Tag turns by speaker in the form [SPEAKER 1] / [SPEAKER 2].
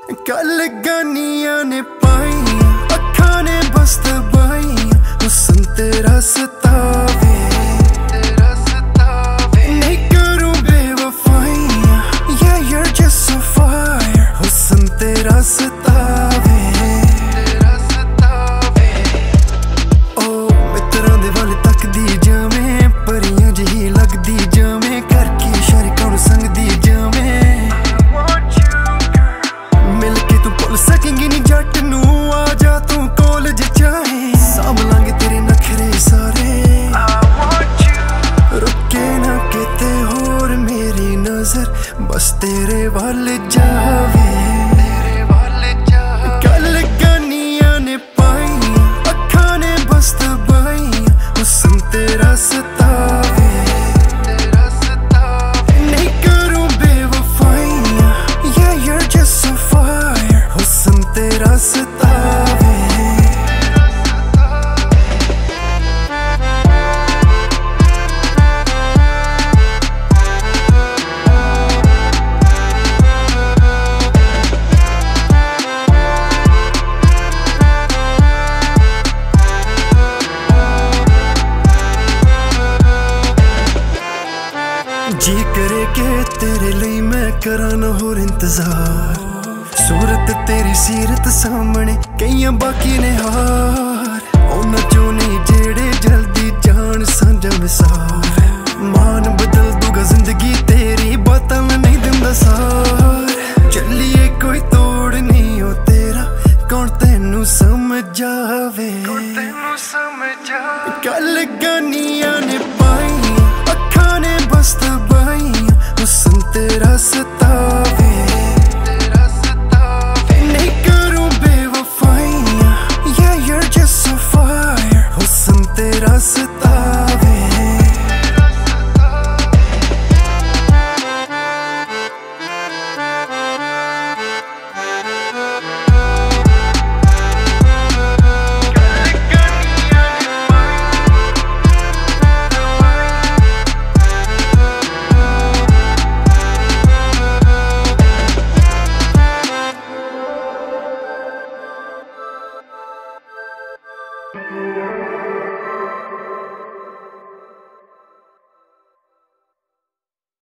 [SPEAKER 1] कल गानियां ने पाई अखा ने बस दबाई हुस्न तेरा सतावे नहीं करूं बेवफाइयां yeah you're just so fire हुस्न तेरा सतावे ओ मित्रां दे वाल तकदी जावें परियां जिही लगदी जावें करके शरीकां नूं संगदी जावें सकेंगी नी जट नू आ जा तू कॉलेज चाहे साम लांगे तेरे नखरे सारे रुके ना किते होर मेरी नजर बस तेरे वाल जावे कल गानियां ने पाई अखा ने बस दबाई हुस्न तेरा सतावे नहीं करूं बेवफाइयां yeah you're just so fire हुस्न तेरा सतावे जी करे के तेरे लिए मैं करा ना होर इंतजार सूरत तेरी सीरत सामने कईयां बाकी ने हार उन्हां चों